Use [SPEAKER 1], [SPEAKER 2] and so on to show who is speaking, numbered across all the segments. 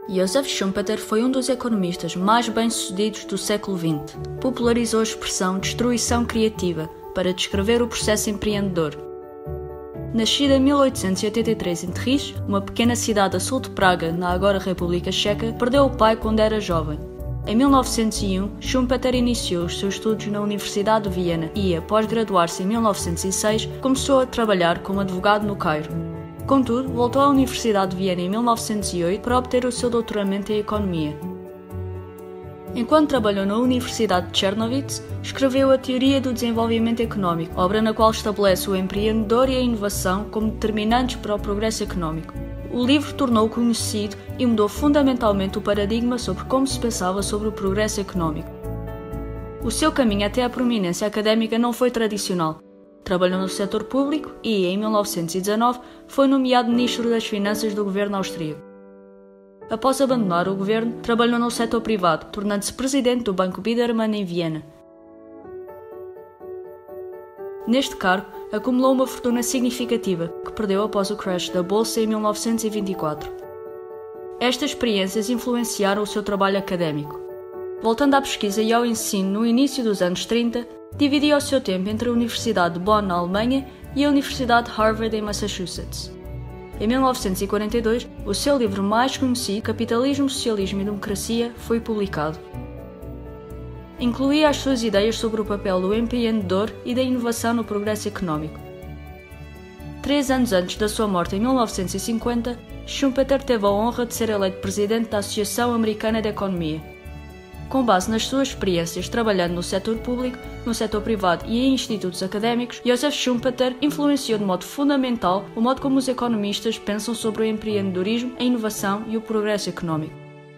[SPEAKER 1] Joseph Schumpeter foi um dos economistas mais bem-sucedidos do século XX. Popularizou a expressão destruição criativa para descrever o processo empreendedor. Nascido em 1883 em Třinec, uma pequena cidade a sul de Praga, na agora República Checa, perdeu o pai quando era jovem. Em 1901, Schumpeter iniciou os seus estudos na Universidade de Viena e, após graduar-se em 1906, começou a trabalhar como advogado no Cairo. Contudo, voltou à Universidade de Viena em 1908 para obter o seu doutoramento em Economia. Enquanto trabalhou na Universidade de Chernovitz, escreveu a Teoria do Desenvolvimento Económico, obra na qual estabelece o empreendedor e a inovação como determinantes para o progresso económico. O livro tornou-o conhecido e mudou fundamentalmente o paradigma sobre como se pensava sobre o progresso económico. O seu caminho até à prominência académica não foi tradicional. Trabalhou no setor público e, em 1919, foi nomeado Ministro das Finanças do governo austríaco. Após abandonar o governo, trabalhou no setor privado, tornando-se presidente do Banco Biedermann em Viena. Neste cargo, acumulou uma fortuna significativa, que perdeu após o crash da Bolsa em 1924. Estas experiências influenciaram o seu trabalho académico. Voltando à pesquisa e ao ensino no início dos anos 30, dividia o seu tempo entre a Universidade de Bonn, na Alemanha, e a Universidade de Harvard, em Massachusetts. Em 1942, o seu livro mais conhecido, Capitalismo, Socialismo e Democracia, foi publicado. Incluía as suas ideias sobre o papel do empreendedor e da inovação no progresso económico. 3 anos antes da sua morte, em 1950, Schumpeter teve a honra de ser eleito presidente da Associação Americana de Economia. Com base nas suas experiências trabalhando no setor público, no setor privado e em institutos académicos, Joseph Schumpeter influenciou de modo fundamental o modo como os economistas pensam sobre o empreendedorismo, a inovação e o progresso económico.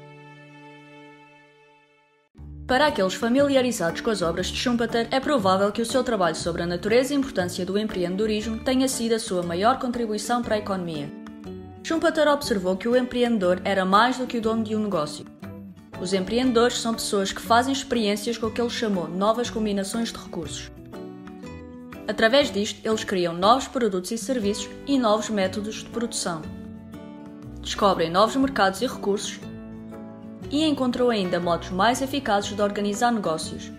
[SPEAKER 1] Para aqueles familiarizados com as obras de Schumpeter, é provável que o seu trabalho sobre a natureza e importância do empreendedorismo tenha sido a sua maior contribuição para a economia. Schumpeter observou que o empreendedor era mais do que o dono de um negócio. Os empreendedores são pessoas que fazem experiências com o que ele chamou novas combinações de recursos. Através disto, eles criam novos produtos e serviços e novos métodos de produção. Descobrem novos mercados e recursos e encontrou ainda modos mais eficazes de organizar negócios.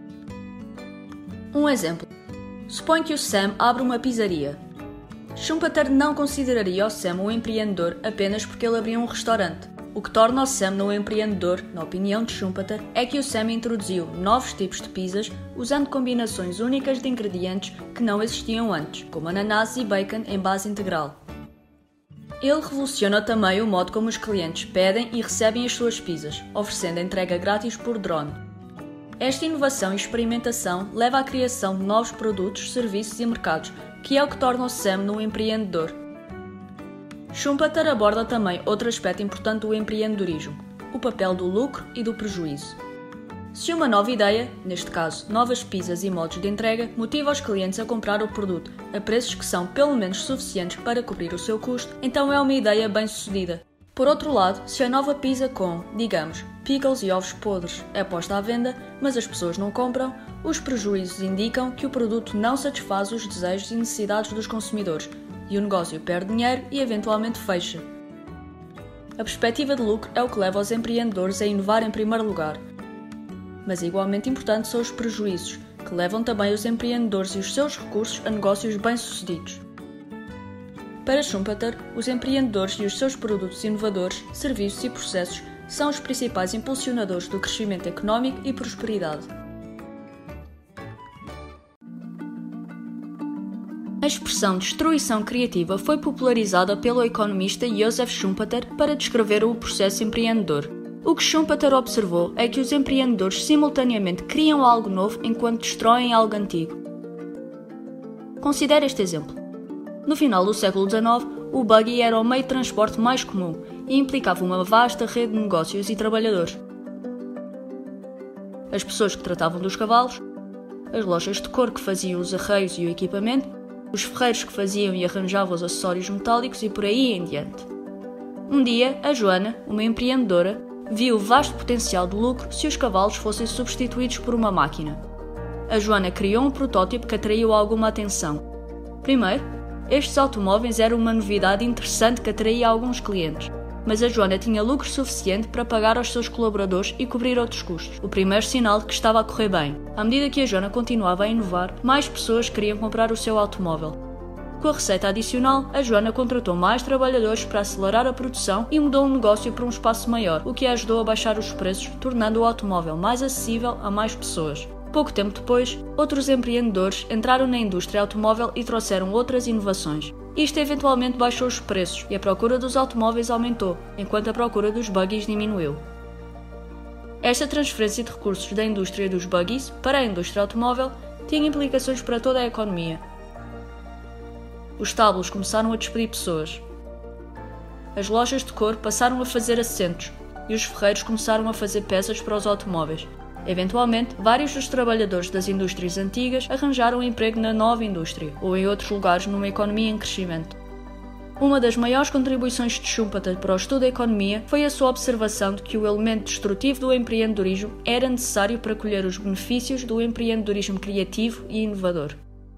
[SPEAKER 1] Um exemplo. Suponha que o Sam abre uma pizzaria. Schumpeter não consideraria o Sam um empreendedor apenas porque ele abriu um restaurante. O que torna o Sam um empreendedor, na opinião de Schumpeter, é que o Sam introduziu novos tipos de pizzas usando combinações únicas de ingredientes que não existiam antes, como ananás e bacon em base integral. Ele revoluciona também o modo como os clientes pedem e recebem as suas pizzas, oferecendo entrega grátis por drone. Esta inovação e experimentação leva à criação de novos produtos, serviços e mercados, que é o que torna o Sam um empreendedor. Schumpeter aborda também outro aspecto importante do empreendedorismo, o papel do lucro e do prejuízo. Se uma nova ideia, neste caso novas pizzas e modos de entrega, motiva os clientes a comprar o produto a preços que são pelo menos suficientes para cobrir o seu custo, então é uma ideia bem-sucedida. Por outro lado, se a nova pizza com, digamos, pickles e ovos podres é posta à venda, mas as pessoas não compram, os prejuízos indicam que o produto não satisfaz os desejos e necessidades dos consumidores, e o negócio perde dinheiro e eventualmente fecha. A perspectiva de lucro é o que leva os empreendedores a inovar em primeiro lugar. Mas igualmente importantes são os prejuízos, que levam também os empreendedores e os seus recursos a negócios bem-sucedidos. Para Schumpeter, os empreendedores e os seus produtos inovadores, serviços e processos são os principais impulsionadores do crescimento económico e prosperidade. A expressão destruição criativa foi popularizada pelo economista Joseph Schumpeter para descrever o processo empreendedor. O que Schumpeter observou é que os empreendedores simultaneamente criam algo novo enquanto destroem algo antigo. Considere este exemplo. No final do século XIX, o buggy era o meio de transporte mais comum e implicava uma vasta rede de negócios e trabalhadores. As pessoas que tratavam dos cavalos, as lojas de couro que faziam os arreios e o equipamento, os ferreiros que faziam e arranjavam os acessórios metálicos e por aí em diante. Um dia, a Joana, uma empreendedora, viu o vasto potencial de lucro se os cavalos fossem substituídos por uma máquina. A Joana criou um protótipo que atraiu alguma atenção. Primeiro, estes automóveis eram uma novidade interessante que atraía alguns clientes. mas a Joana tinha lucro suficiente para pagar aos seus colaboradores e cobrir outros custos. O primeiro sinal de que estava a correr bem. À medida que a Joana continuava a inovar, mais pessoas queriam comprar o seu automóvel. Com a receita adicional, a Joana contratou mais trabalhadores para acelerar a produção e mudou o negócio para um espaço maior, o que a ajudou a baixar os preços, tornando o automóvel mais acessível a mais pessoas. Pouco tempo depois, outros empreendedores entraram na indústria automóvel e trouxeram outras inovações. Isto eventualmente baixou os preços e a procura dos automóveis aumentou, enquanto a procura dos buggies diminuiu. Esta transferência de recursos da indústria dos buggies para a indústria automóvel tinha implicações para toda a economia. Os estábulos começaram a despedir pessoas. As lojas de cor passaram a fazer assentos e os ferreiros começaram a fazer peças para os automóveis. Eventualmente, vários dos trabalhadores das indústrias antigas arranjaram emprego na nova indústria ou em outros lugares numa economia em crescimento. Uma das maiores contribuições de Schumpeter para o estudo da economia foi a sua observação de que o elemento destrutivo do empreendedorismo era necessário para colher os benefícios do empreendedorismo criativo e inovador.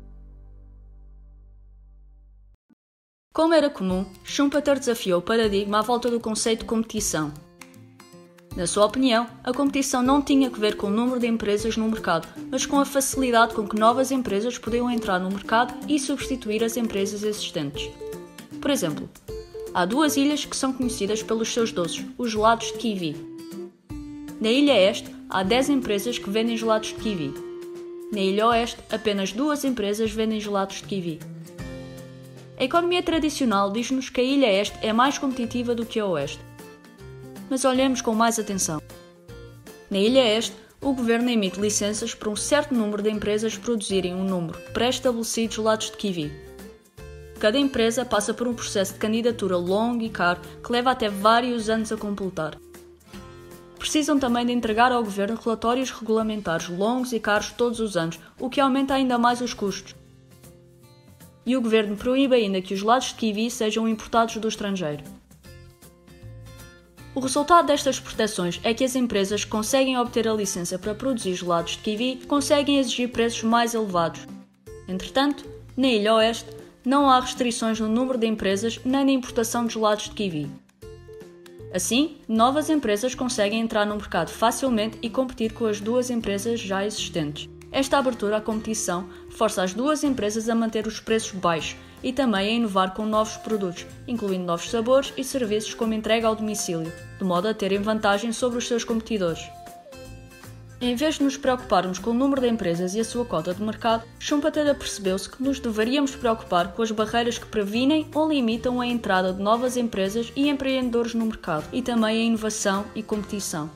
[SPEAKER 1] Como era comum, Schumpeter desafiou o paradigma à volta do conceito de competição. Na sua opinião, a competição não tinha que ver com o número de empresas no mercado, mas com a facilidade com que novas empresas podiam entrar no mercado e substituir as empresas existentes. Por exemplo, há duas ilhas que são conhecidas pelos seus doces, os gelados de kiwi. Na Ilha Este, há 10 empresas que vendem gelados de kiwi. Na Ilha Oeste, apenas 2 empresas vendem gelados de kiwi. A economia tradicional diz-nos que a Ilha Este é mais competitiva do que a Oeste. Mas olhemos com mais atenção. Na Ilha Este, o governo emite licenças para um certo número de empresas produzirem um número pré-estabelecido de gelados de kiwi. Cada empresa passa por um processo de candidatura longo e caro que leva até vários anos a completar. Precisam também de entregar ao governo relatórios regulamentares longos e caros todos os anos, o que aumenta ainda mais os custos. E o governo proíbe ainda que os gelados de kiwi sejam importados do estrangeiro. O resultado destas proteções é que as empresas que conseguem obter a licença para produzir gelados de kiwi conseguem exigir preços mais elevados. Entretanto, na Ilha Oeste, não há restrições no número de empresas nem na importação de gelados de kiwi. Assim, novas empresas conseguem entrar no mercado facilmente e competir com as 2 empresas já existentes. Esta abertura à competição força as 2 empresas a manter os preços baixos e também a inovar com novos produtos, incluindo novos sabores e serviços como entrega ao domicílio, de modo a terem vantagem sobre os seus competidores. Em vez de nos preocuparmos com o número de empresas e a sua cota de mercado, Schumpeter apercebeu-se que nos deveríamos preocupar com as barreiras que previnem ou limitam a entrada de novas empresas e empreendedores no mercado, e também a inovação e competição.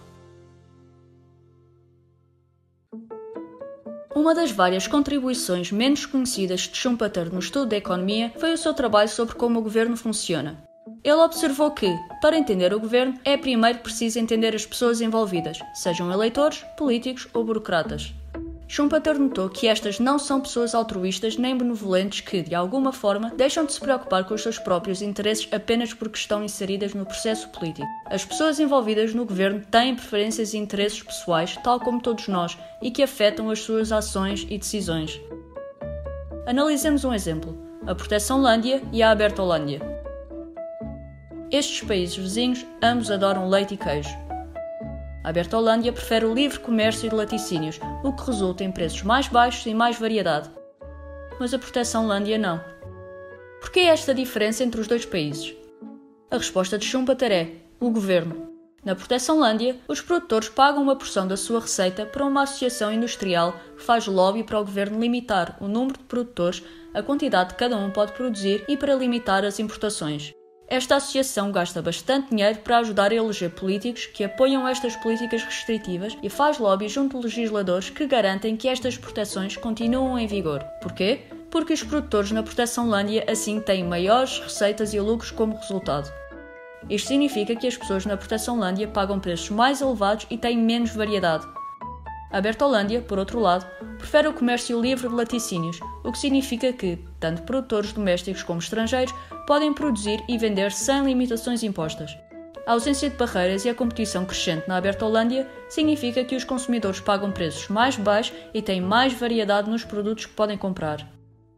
[SPEAKER 1] Uma das várias contribuições menos conhecidas de Schumpeter no estudo da economia foi o seu trabalho sobre como o governo funciona. Ele observou que, para entender o governo, é primeiro preciso entender as pessoas envolvidas, sejam eleitores, políticos ou burocratas. Schumpeter notou que estas não são pessoas altruístas nem benevolentes que, de alguma forma, deixam de se preocupar com os seus próprios interesses apenas porque estão inseridas no processo político. As pessoas envolvidas no governo têm preferências e interesses pessoais, tal como todos nós, e que afetam as suas ações e decisões. Analisemos um exemplo: a Proteção-Lândia e a Abertolândia. Estes países vizinhos ambos adoram leite e queijo. A Abertolândia prefere o livre comércio de laticínios, o que resulta em preços mais baixos e mais variedade. Mas a Proteção-Lândia não. Por que esta diferença entre os 2 países? A resposta de Schumpeter é o governo. Na Proteção-Lândia, os produtores pagam uma porção da sua receita para uma associação industrial que faz lobby para o governo limitar o número de produtores, a quantidade que cada um pode produzir e para limitar as importações. Esta associação gasta bastante dinheiro para ajudar a eleger políticos que apoiam estas políticas restritivas e faz lobby junto de legisladores que garantem que estas proteções continuam em vigor. Porquê? Porque os produtores na Proteção-Lândia assim têm maiores receitas e lucros como resultado. Isto significa que as pessoas na Proteção-Lândia pagam preços mais elevados e têm menos variedade. A Abertolândia, por outro lado, prefere o comércio livre de laticínios, o que significa que, tanto produtores domésticos como estrangeiros, podem produzir e vender sem limitações impostas. A ausência de barreiras e a competição crescente na Abertolândia significa que os consumidores pagam preços mais baixos e têm mais variedade nos produtos que podem comprar.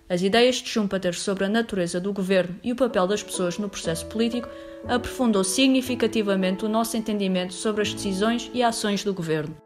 [SPEAKER 1] As ideias de Schumpeter sobre a natureza do governo e o papel das pessoas no processo político aprofundou significativamente o nosso entendimento sobre as decisões e ações do governo.